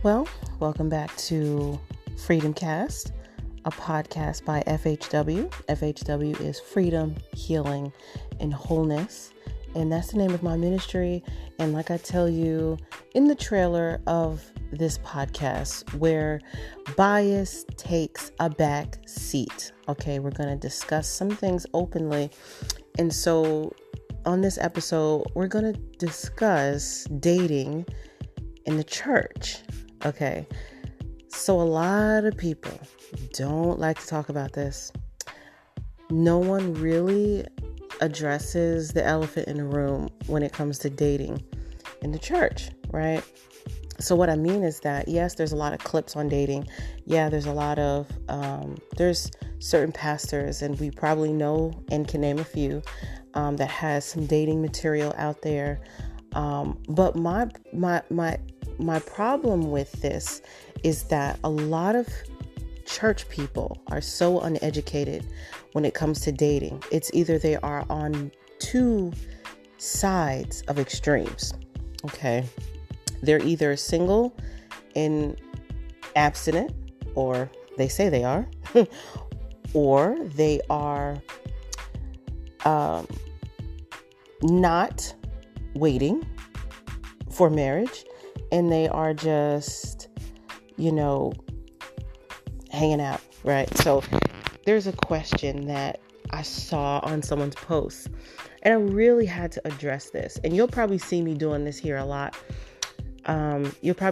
Well, welcome back to Freedom Cast, a podcast by FHW. FHW is Freedom, Healing, and Wholeness. And that's the name of my ministry. And like I tell you in the trailer of this podcast, where bias takes a back seat. Okay, we're going to discuss some things openly. And so on this episode, we're going to discuss dating in the church. Okay, so a lot of people don't like to talk about this. No one really addresses the elephant in the room when it comes to dating in the church, right? So what I mean is that, yes, there's a lot of clips on dating. Yeah, there's a lot of, there's certain pastors, and we probably know and can name a few, that has some dating material out there. But my problem with this is that a lot of church people are so uneducated when it comes to dating. It's either they are on two sides of extremes. Okay. They're either single and abstinent, or they say they are, or they are not waiting for marriage, and they are just, hanging out, right? So there's a question that I saw on someone's post, and I really had to address this. And you'll probably see me doing this here a lot. I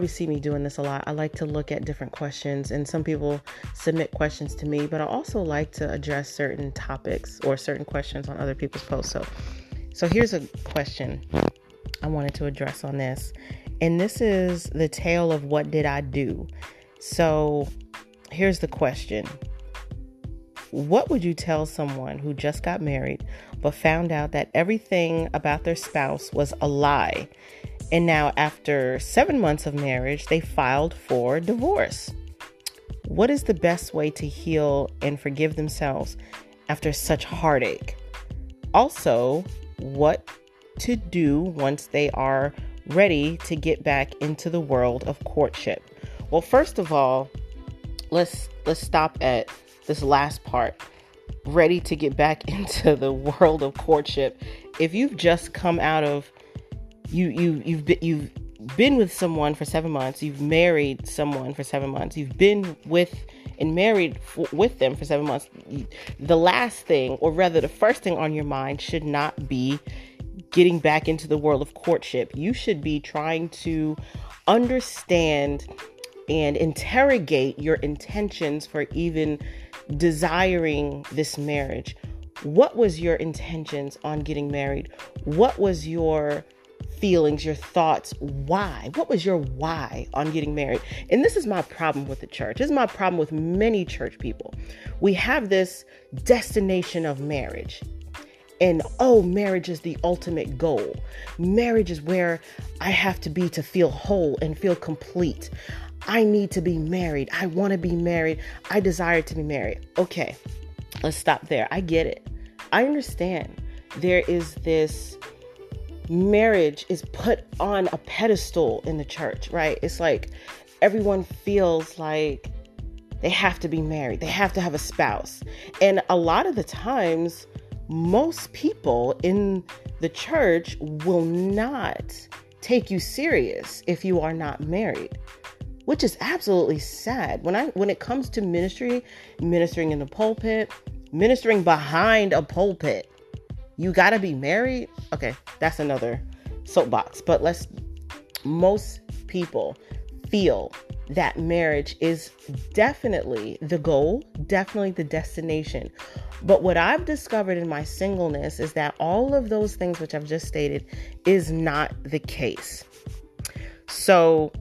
like to look at different questions, and some people submit questions to me, but I also like to address certain topics or certain questions on other people's posts. So here's a question I wanted to address on this. And this is the tale of what did I do? So here's the question. What would you tell someone who just got married but found out that everything about their spouse was a lie? And now after 7 months of marriage, they filed for divorce. What is the best way to heal and forgive themselves after such heartache? Also, what to do once they are ready to get back into the world of courtship? Well, first of all, let's stop at this last part. Ready to get back into the world of courtship. If you've just come out of you've been with someone for 7 months, you've married someone for 7 months, you've been with and married with them for 7 months, the last thing, or rather the first thing on your mind should not be getting back into the world of courtship. You should be trying to understand and interrogate your intentions for even desiring this marriage. What was your intentions on getting married? What was your feelings, your thoughts? Why? What was your why on getting married? And this is my problem with the church. This is my problem with many church people. We have this destination of marriage. And marriage is the ultimate goal. Marriage is where I have to be to feel whole and feel complete. I need to be married. I want to be married. I desire to be married. Okay, let's stop there. I get it. I understand. There is this marriage is put on a pedestal in the church, right? It's like everyone feels like they have to be married. They have to have a spouse. And a lot of the times, most people in the church will not take you serious if you are not married, which is absolutely sad. When it comes to ministry, ministering in the pulpit, ministering behind a pulpit, you got to be married. Okay, that's another soapbox. But most people feel that marriage is definitely the goal, definitely the destination. But what I've discovered in my singleness is that all of those things which I've just stated is not the case. So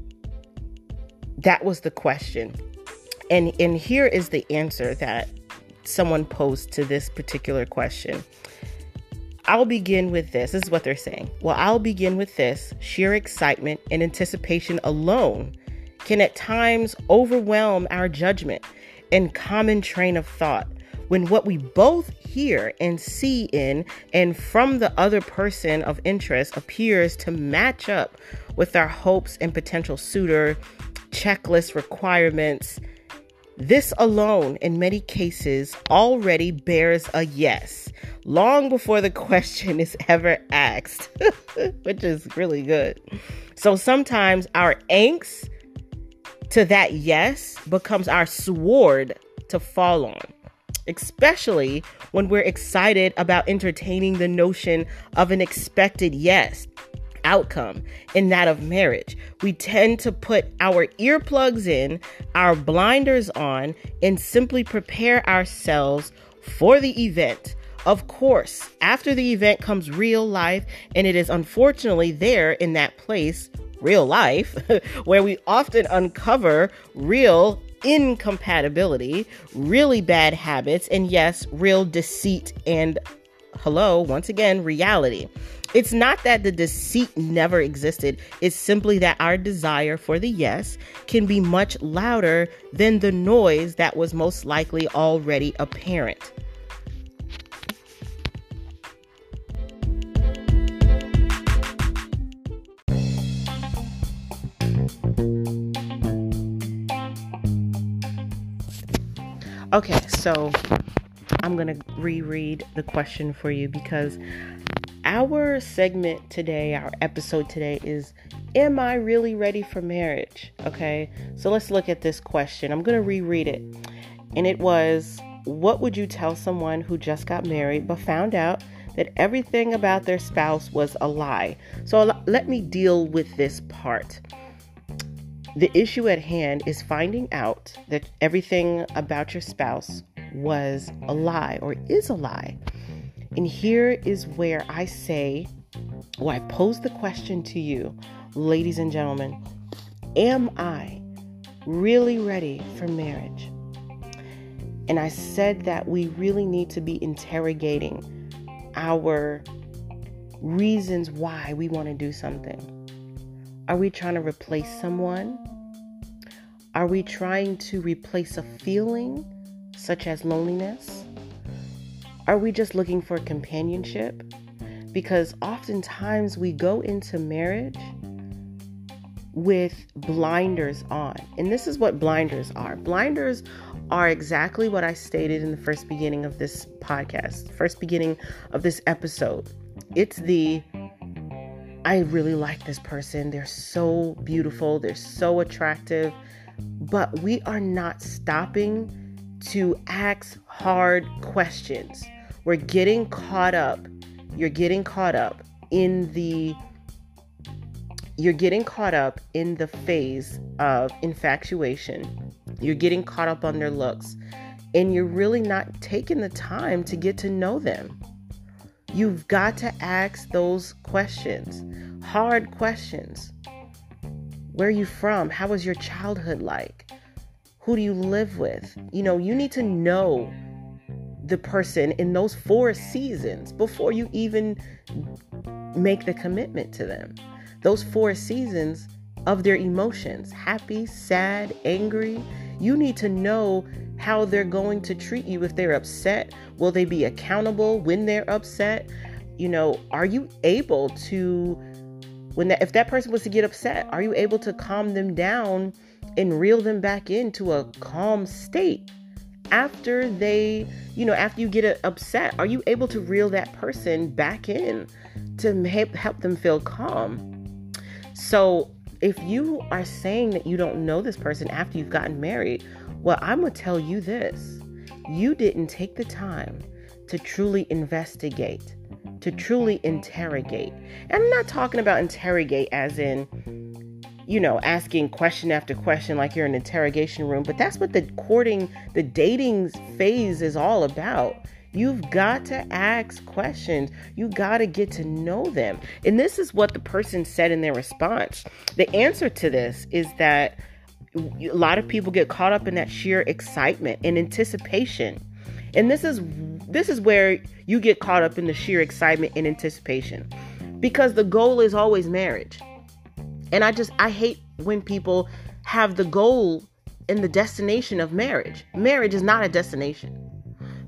that was the question. And here is the answer that someone posed to this particular question. I'll begin with this. This is what they're saying. Well, I'll begin with this. Sheer excitement and anticipation alone can at times overwhelm our judgment and common train of thought. When what we both hear and see in and from the other person of interest appears to match up with our hopes and potential suitor checklist requirements, this alone, in many cases, already bears a yes, long before the question is ever asked, which is really good. So sometimes our angst to that yes becomes our sword to fall on, especially when we're excited about entertaining the notion of an expected yes outcome in that of marriage. We tend to put our earplugs in, our blinders on, and simply prepare ourselves for the event. Of course, after the event comes real life, and it is unfortunately there in that place, real life, where we often uncover real incompatibility, really bad habits, and yes, real deceit and once again, reality. It's not that the deceit never existed. It's simply that our desire for the yes can be much louder than the noise that was most likely already apparent. Okay, so I'm going to reread the question for you because our segment today, our episode today is, am I really ready for marriage? Okay, so let's look at this question. I'm going to reread it. And it was, what would you tell someone who just got married but found out that everything about their spouse was a lie? So let me deal with this part. The issue at hand is finding out that everything about your spouse was a lie or is a lie. And here is where I say, or I pose the question to you, ladies and gentlemen, am I really ready for marriage? And I said that we really need to be interrogating our reasons why we want to do something. Are we trying to replace someone? Are we trying to replace a feeling such as loneliness? Are we just looking for companionship? Because oftentimes we go into marriage with blinders on. And this is what blinders are. Blinders are exactly what I stated in the first beginning of this podcast, first beginning of this episode. It's I really like this person. They're so beautiful. They're so attractive. But we are not stopping to ask hard questions. We're getting caught up. You're getting caught up in the phase of infatuation. You're getting caught up on their looks. And you're really not taking the time to get to know them. You've got to ask those questions, hard questions. Where are you from? How was your childhood like? Who do you live with? You need to know the person in those 4 seasons before you even make the commitment to them. Those 4 seasons of their emotions, happy, sad, angry. You need to know how they're going to treat you if they're upset. Will they be accountable when they're upset? Are you able to, if that person was to get upset, are you able to calm them down and reel them back into a calm state? After after you get upset, are you able to reel that person back in to help them feel calm? So if you are saying that you don't know this person after you've gotten married, well, I'm going to tell you this. You didn't take the time to truly investigate, to truly interrogate. And I'm not talking about interrogate as in, asking question after question like you're in an interrogation room, but that's what the dating phase is all about. You've got to ask questions. You got to get to know them. And this is what the person said in their response. The answer to this is that a lot of people get caught up in that sheer excitement and anticipation. And this is where you get caught up in the sheer excitement and anticipation, because the goal is always marriage. And I hate when people have the goal and the destination of marriage. Marriage is not a destination.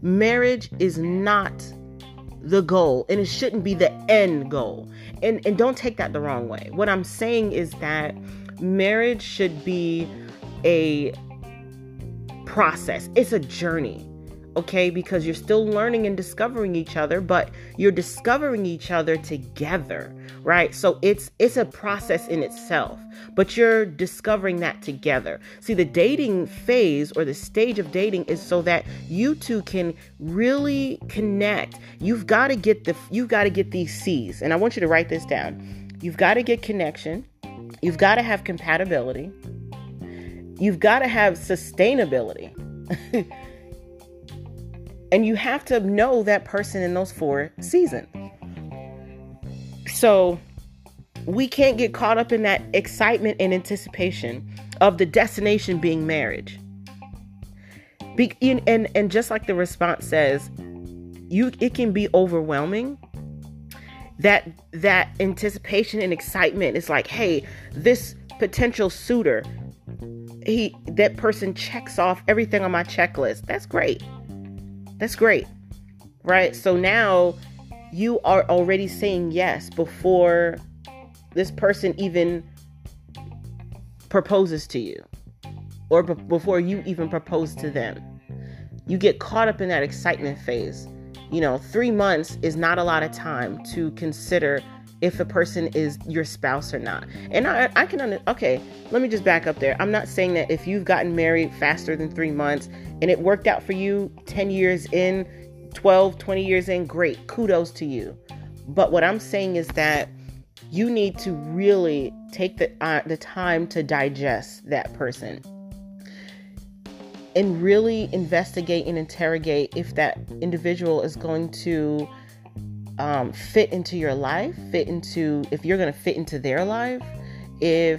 Marriage is not the goal, and it shouldn't be the end goal. And don't take that the wrong way. What I'm saying is that marriage should be a process. It's a journey. Okay, because you're still learning and discovering each other, but you're discovering each other together, right? So it's a process in itself, but you're discovering that together. See, the dating phase or the stage of dating is so that you two can really connect. You've got to get these C's, and I want you to write this down. You've got to get connection. You've got to have compatibility. You've got to have sustainability. And you have to know that person in those 4 seasons. So we can't get caught up in that excitement and anticipation of the destination being marriage. And just like the response says, it can be overwhelming. That anticipation and excitement is like, hey, this potential suitor, that person checks off everything on my checklist. That's great. That's great, right? So now you are already saying yes before this person even proposes to you, or before you even propose to them. You get caught up in that excitement phase. 3 months is not a lot of time to consider if a person is your spouse or not. And I can okay, let me just back up there. I'm not saying that if you've gotten married faster than 3 months and it worked out for you 10 years in, 12, 20 years in, great, kudos to you. But what I'm saying is that you need to really take the time to digest that person and really investigate and interrogate if that individual is going to fit into your life, if you're going to fit into their life, if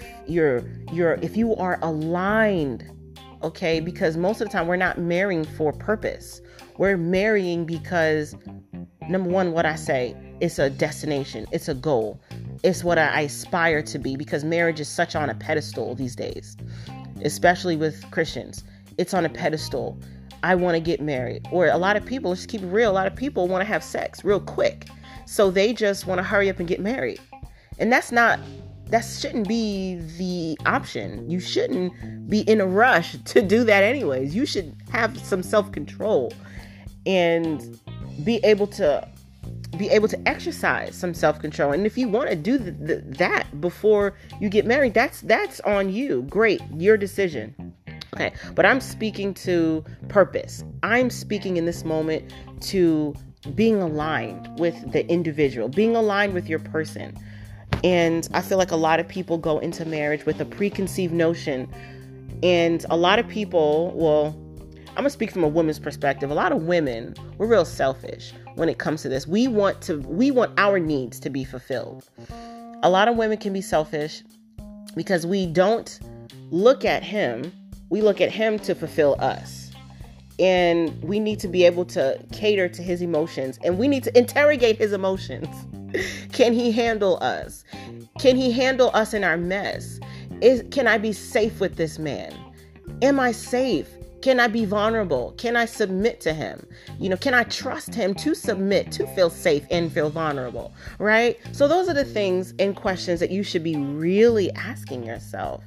you are aligned, okay? Because most of the time we're not marrying for purpose. We're marrying because, number one, what I say, it's a destination, it's a goal, it's what I aspire to be, because marriage is such on a pedestal these days, especially with Christians. It's on a pedestal. I want to get married. Or a lot of people, let's keep it real, a lot of people want to have sex real quick. So they just want to hurry up and get married. And that shouldn't be the option. You shouldn't be in a rush to do that anyways. You should have some self-control and be able to exercise some self-control. And if you want to do that before you get married, that's on you. Great, your decision. Okay, but I'm speaking to purpose. I'm speaking in this moment to being aligned with the individual, being aligned with your person. And I feel like a lot of people go into marriage with a preconceived notion. And a lot of people, well, I'm going to speak from a woman's perspective. A lot of women, we're real selfish when it comes to this. We want our needs to be fulfilled. A lot of women can be selfish because we don't look at him. We look at him to fulfill us. And we need to be able to cater to his emotions. And we need to interrogate his emotions. Can he handle us? Can he handle us in our mess? Can I be safe with this man? Am I safe? Can I be vulnerable? Can I submit to him? Can I trust him to submit, to feel safe and feel vulnerable, right? So those are the things and questions that you should be really asking yourself.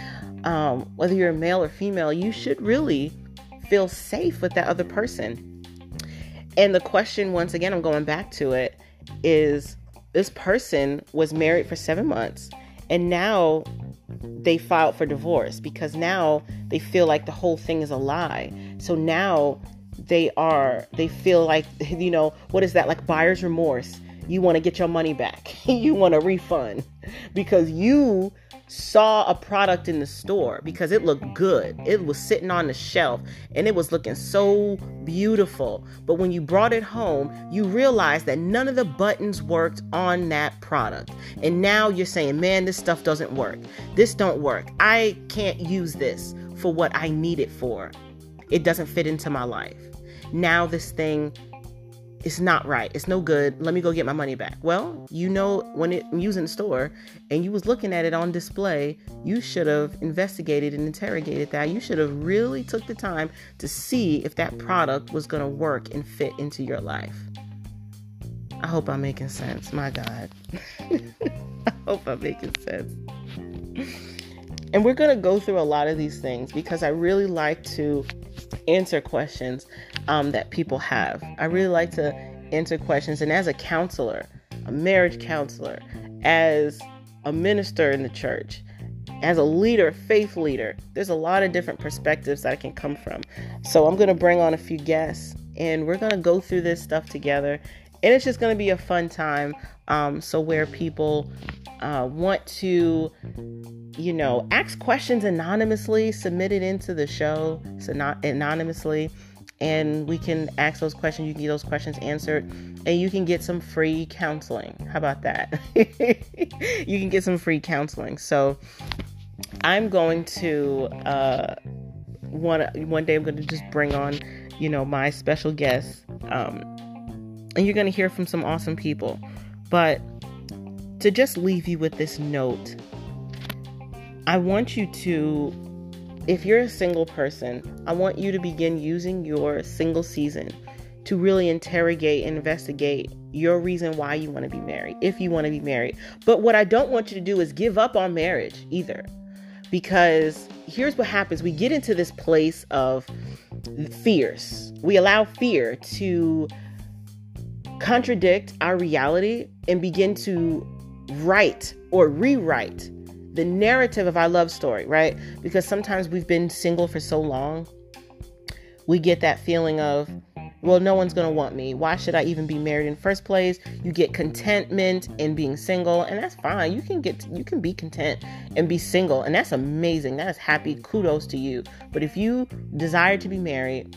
Whether you're a male or female, you should really feel safe with that other person. And the question, once again, I'm going back to it, is this person was married for 7 months and now they filed for divorce because now they feel like the whole thing is a lie. So now they feel like, what is that? Like buyer's remorse. You want to get your money back. You want a refund because you saw a product in the store because it looked good. It was sitting on the shelf and it was looking so beautiful. But when you brought it home, you realized that none of the buttons worked on that product. And now you're saying, man, this stuff doesn't work. This don't work. I can't use this for what I need it for. It doesn't fit into my life. Now this thing it's not right. It's no good. Let me go get my money back. Well, when you was in the store and you was looking at it on display, you should have investigated and interrogated that. You should have really took the time to see if that product was going to work and fit into your life. I hope I'm making sense. My God. I hope I'm making sense. And we're going to go through a lot of these things because I really like to answer questions that people have. I really like to answer questions. And as a counselor, a marriage counselor, as a minister in the church, as a leader, faith leader, there's a lot of different perspectives that I can come from. So I'm going to bring on a few guests and we're going to go through this stuff together. And it's just going to be a fun time. So where people want to, ask questions anonymously, submit it into the show, so not anonymously, and we can ask those questions. You can get those questions answered, and you can get some free counseling. How about that? You can get some free counseling. So I'm going to one day I'm going to just bring on, my special guests, and you're going to hear from some awesome people. But to just leave you with this note, I want you to, if you're a single person, I want you to begin using your single season to really interrogate and investigate your reason why you want to be married, if you want to be married. But what I don't want you to do is give up on marriage either. Because here's what happens. We get into this place of fears. We allow fear to contradict our reality and begin to write or rewrite the narrative of our love story, right? Because sometimes we've been single for so long, we get that feeling of, well, no one's going to want me. Why should I even be married in the first place? You get contentment in being single, and that's fine. You can be content and be single, and that's amazing. That is happy. Kudos to you. But if you desire to be married,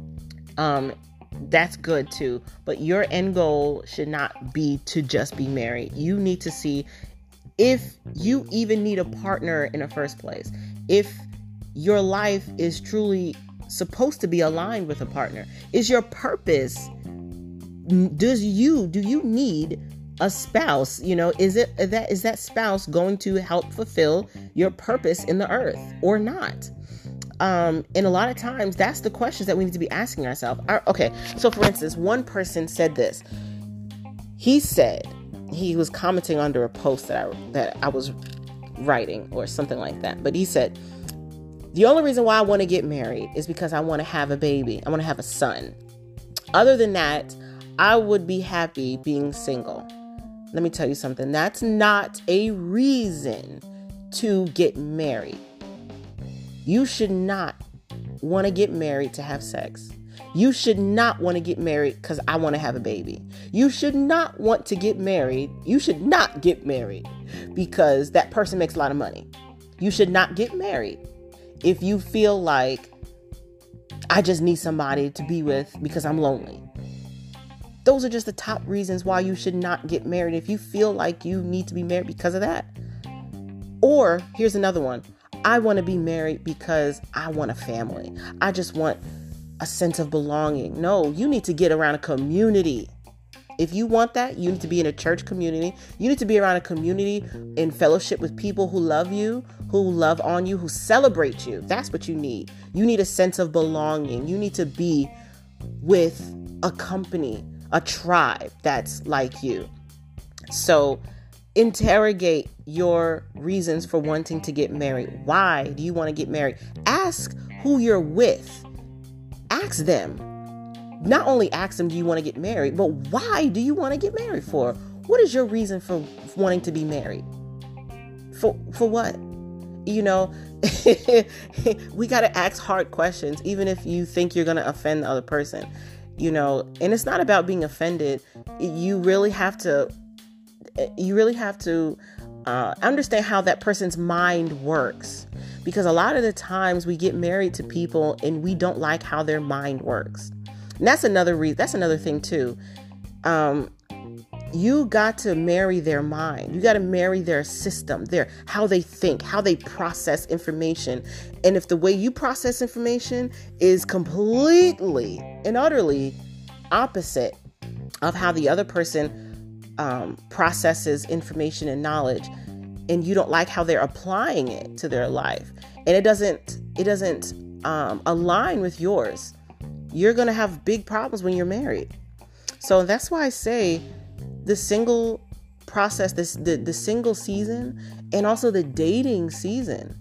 that's good too. But your end goal should not be to just be married. You need to see if you even need a partner in the first place. If your life is truly supposed to be aligned with a partner. Is your purpose, do you need a spouse? Is that spouse going to help fulfill your purpose in the earth or not? And a lot of times that's the questions that we need to be asking ourselves. Okay. So for instance, one person said this. He said, he was commenting under a post that I was writing or something like that. But he said, the only reason why I want to get married is because I want to have a baby. I want to have a son. Other than that, I would be happy being single. Let me tell you something. That's not a reason to get married. You should not want to get married to have sex. You should not want to get married because I want to have a baby. You should not want to get married. You should not get married because that person makes a lot of money. You should not get married if you feel like I just need somebody to be with because I'm lonely. Those are just the top reasons why you should not get married if you feel like you need to be married because of that. Or here's another one. I want to be married because I want a family. I just want a sense of belonging. No, you need to get around a community. If you want that, you need to be in a church community. You need to be around a community in fellowship with people who love you, who love on you, who celebrate you. That's what you need. You need a sense of belonging. You need to be with a company, a tribe that's like you. So interrogate your reasons for wanting to get married. Why do you want to get married? Ask who you're with. Ask them. Not only ask them, do you want to get married, but why do you want to get married for? What is your reason for wanting to be married? For what? We got to ask hard questions, even if you think you're going to offend the other person, and it's not about being offended. You really have to understand how that person's mind works, because a lot of the times we get married to people and we don't like how their mind works. And that's another thing too. You got to marry their mind. You got to marry their system, how they think, how they process information. And if the way you process information is completely and utterly opposite of how the other person processes information and knowledge, and you don't like how they're applying it to their life, and it doesn't align with yours, you're going to have big problems when you're married. So that's why I say the single process, the single season, and also the dating season,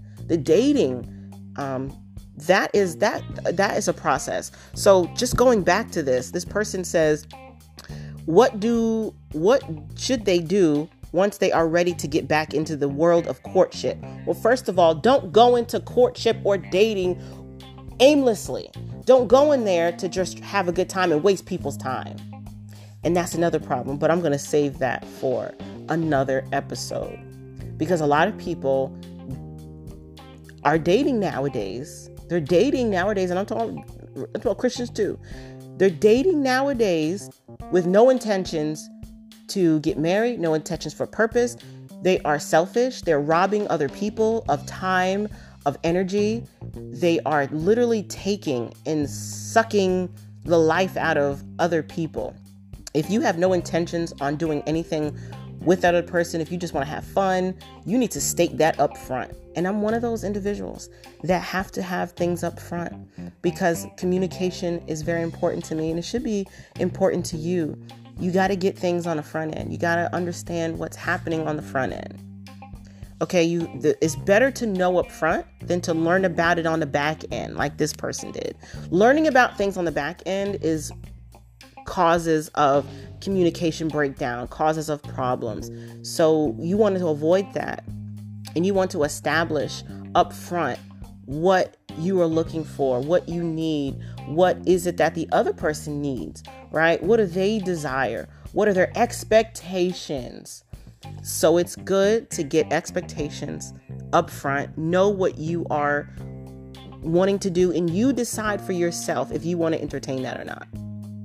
that is a process. So just going back to this person says, what should they do once they are ready to get back into the world of courtship? Well, first of all, don't go into courtship or dating aimlessly. Don't go in there to just have a good time and waste people's time. And that's another problem, but I'm going to save that for another episode, because a lot of people are dating nowadays. They're dating nowadays, and I'm talking about Christians too. They're dating nowadays with no intentions to get married, no intentions for purpose. They are selfish. They're robbing other people of time, of energy. They are literally taking and sucking the life out of other people. If you have no intentions on doing anything with that other person, if you just want to have fun, you need to state that up front. And I'm one of those individuals that have to have things up front, because communication is very important to me, and it should be important to you. You got to get things on the front end. You got to understand what's happening on the front end. Okay, it's better to know up front than to learn about it on the back end, like this person did. Learning about things on the back end is causes of communication breakdown, causes of problems. So you want to avoid that, and you want to establish up front what you are looking for, what you need, what is it that the other person needs, right? What do they desire? What are their expectations? So it's good to get expectations up front, know what you are wanting to do, and you decide for yourself if you want to entertain that or not.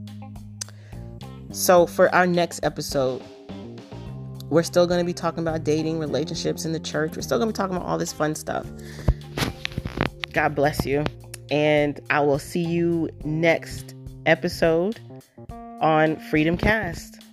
So for our next episode, we're still going to be talking about dating, relationships in the church. We're still going to be talking about all this fun stuff. God bless you. And I will see you next episode on Freedom Cast.